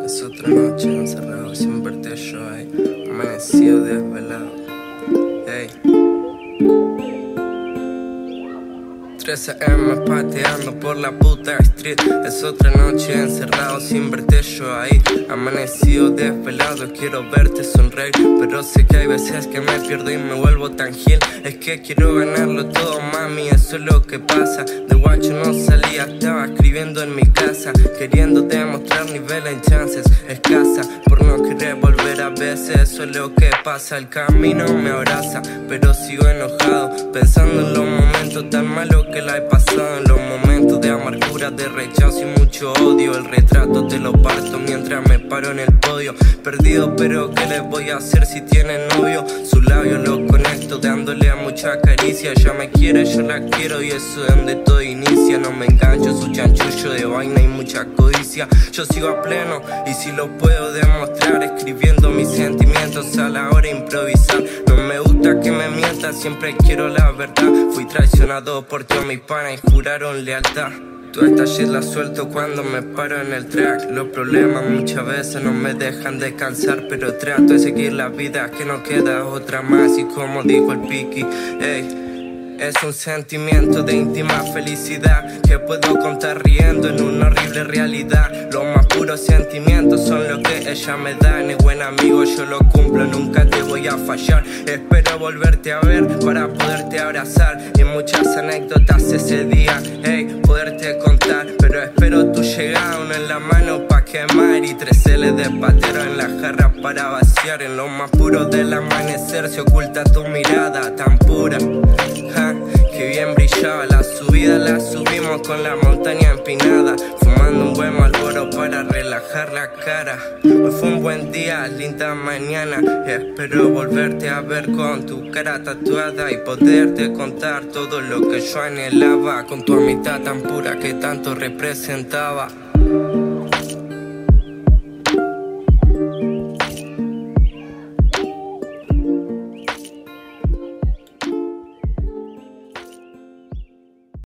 Es otra noche encerrado sin verte yo, amanecido desvelado, ey. 3 AM pateando por la puta street. Es otra noche encerrado sin verte yo ahí, amanecido desvelado. Quiero verte sonreír, pero sé que hay veces que me pierdo y me vuelvo tan gil. Es que quiero ganarlo todo, mami, eso es lo que pasa. De guacho no salía, estaba escribiendo en mi casa, queriendo demostrar nivel en chances escasa, por no querer volver a veces. Eso es lo que pasa, el camino me abraza, pero sigo enojado, pensando en los momentos tan malos que la he pasado, en los momentos de amargura, de rechazo y mucho odio. El retrato te lo parto mientras me paro en el podio, perdido, pero ¿qué les voy a hacer si tiene novio? Su labio lo conecto dándole a mucha caricia. Ella me quiere, yo la quiero y eso es donde todo inicia. No me engancho, su chanchullo de vaina y mucha codicia. Yo sigo a pleno y si lo puedo demostrar, escribiendo mis sentimientos a la hora de improvisar. No me gusta que me mientan, siempre quiero la verdad. Fui traicionado por todos mis panas y juraron lealtad. Toda esta shit la suelto cuando me paro en el track. Los problemas muchas veces no me dejan descansar, pero trato de seguir la vida, que no queda otra más. Y como dijo el Piki, ey, es un sentimiento de íntima felicidad que puedo contar riendo en una horrible realidad. Los más puros sentimientos son los que ella me da. Ni buen amigo yo lo cumplo, nunca te voy a fallar. Espero volverte a ver para poderte abrazar y muchas anécdotas ese día, hey, poderte contar. Pero espero tu llegada, uno en la mano pa' quemar y 3 L de patero en la jarra para vaciar. En lo más puro del amanecer se oculta tu mirada tan pura, que bien brillaba. La subida la subimos con la montaña empinada, fumando un buen Marlboro para relajar la cara. Hoy fue un buen día, linda mañana. Espero volverte a ver con tu cara tatuada y poderte contar todo lo que yo anhelaba, con tu amistad tan pura que tanto representaba.